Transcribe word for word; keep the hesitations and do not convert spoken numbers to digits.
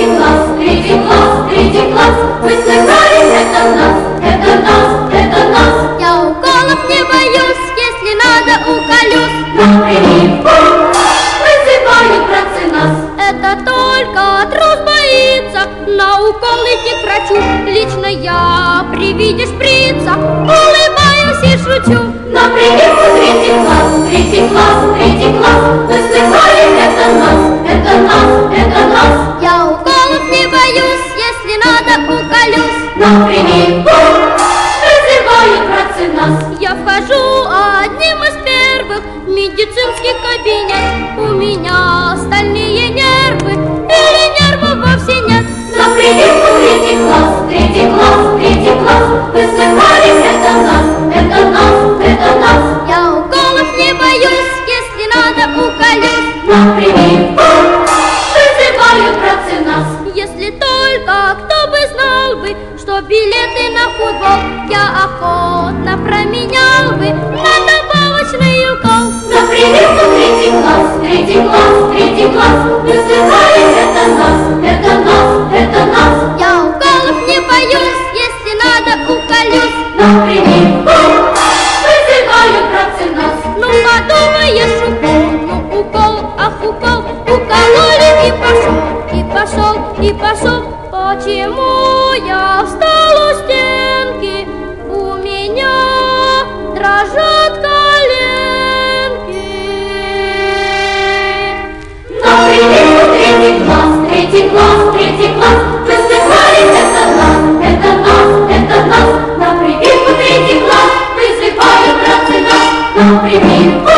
третий класс, третий класс, третий класс. Вы слыхали, это нас, это нас, это нас. Я уколов не боюсь, если надо уколюсь. На прививку вызывают братцы нас. Это только трус боится на укол идти к врачу. Лично я при виде шприца улыбаюсь и шучу. На прививку третий класс, третий класс, третий класс. Вы слыхали, это нас, это нас, это нас. Я уколов не боюсь, если надо уколюсь. На прививку вызывают братцы нас. Я вхожу одним из первых в медицинский кабинет. У меня стальные нервы или нервов вовсе нет. На прививку третий класс, третий класс, третий класс. Вы слыхали, это нас, это нас, это нас. Я уколов не боюсь, если надо уколюсь. На прививку вызывают братцы нас. Если только кто бы знал бы, что билеты на футбол я охотно променял бы на добавочный укол. На прививку третий класс, третий класс, третий класс. Вы слыхали, это нас, это нас, это нас. Я уколов не боюсь, если надо уколюсь. На прививку вызывают братцы нас. Ну подумаешь, укол, ну укол, ах укол. Укололи и пошел, и пошел, и пошел. Почему я встал у стенки? У меня дрожат коленки. На прививку третий класс, третий класс, третий класс. Вы слыхали, это нас, это нас, это нас. На прививку третий класс вызывают братцы нас. На прививку